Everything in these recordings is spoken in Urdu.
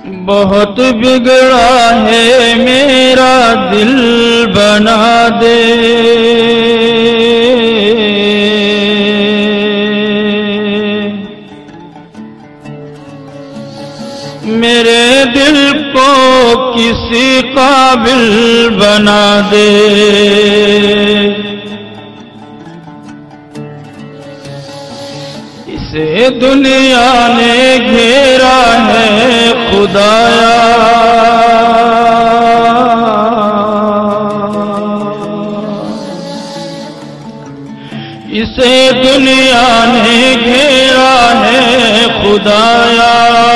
بہت بگڑا ہے میرا دل بنا دے، میرے دل کو کسی قابل بنا دے، اسے دنیا نے گھیرا ہے خدایا، اسے دنیا نے گھیرا ہے خدایا،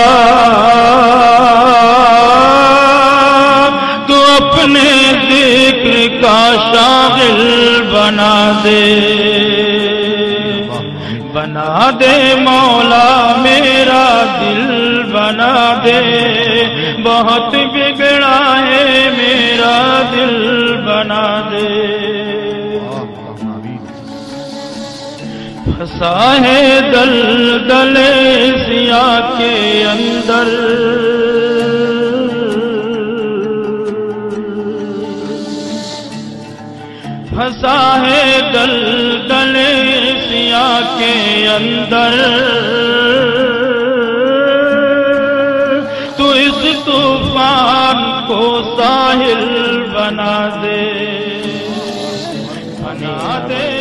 تو اپنے ذکر کا شاغل بنا دے، بنا دے مولا میرا دل بنا دے، بہت بگڑا ہے میرا دل بنا دے، پھنسا ہے دلدل سیاہ کے اندر، پھنسا ہے دلدل سیاہ کے اندر، تو اس طوفان کو ساحل بنا دے، بنا دے